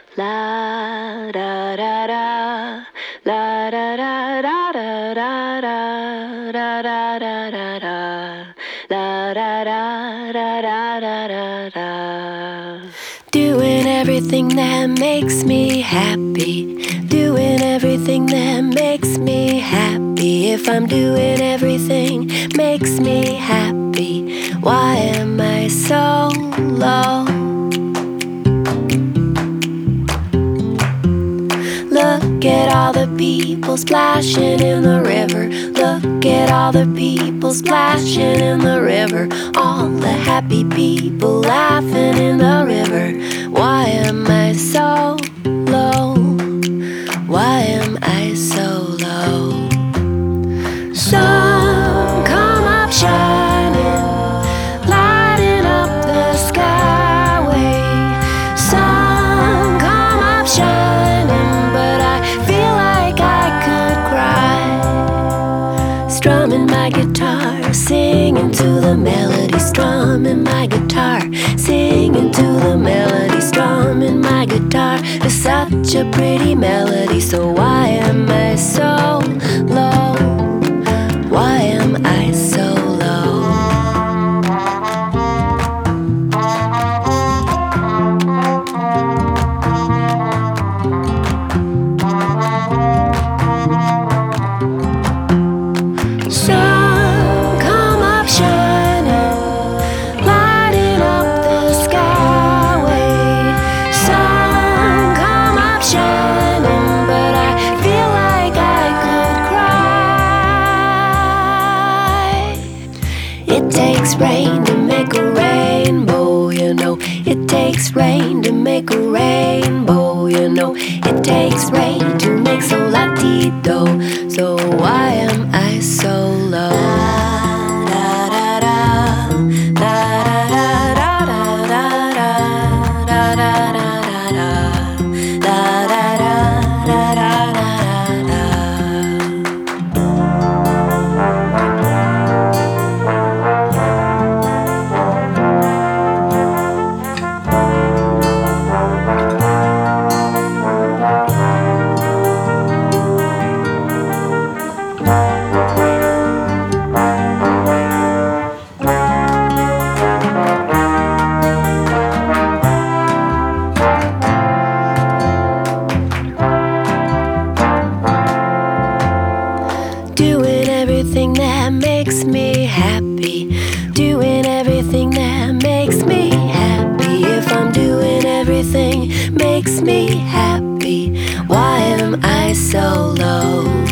La da da da, la da da da da da da da da da da da, la da da da da da da da. Doing everything that makes me happy. Doing everything that makes me happy. If I'm doing everything makes me happy, why am I so low? Look at all the people splashing in the river. Look at all the people splashing in the river. All the happy people laughing in the river. Why am I so low? Why am I so low? Sun, come up shining, lighting up the skyway. Sun, come up shining, but I feel like I could cry. Strumming my guitar, singing to the melody. Strumming my guitar, singing to the melody. Strumming my guitar, it's such a pretty melody. So why am I so low? Why am I so low? Sun, come up shining, lighting up the skyway. Sun, come up shining, but I feel like I could cry. It takes rain to make a rainbow, you know. It takes rain to make a rainbow, you know. It takes rain to make solatido. So why am I so low? Da da da da da da da da da da da da da da da da da da. Doing everything that makes me happy. Doing everything that makes me happy. If I'm doing everything makes me happy, why am I so low?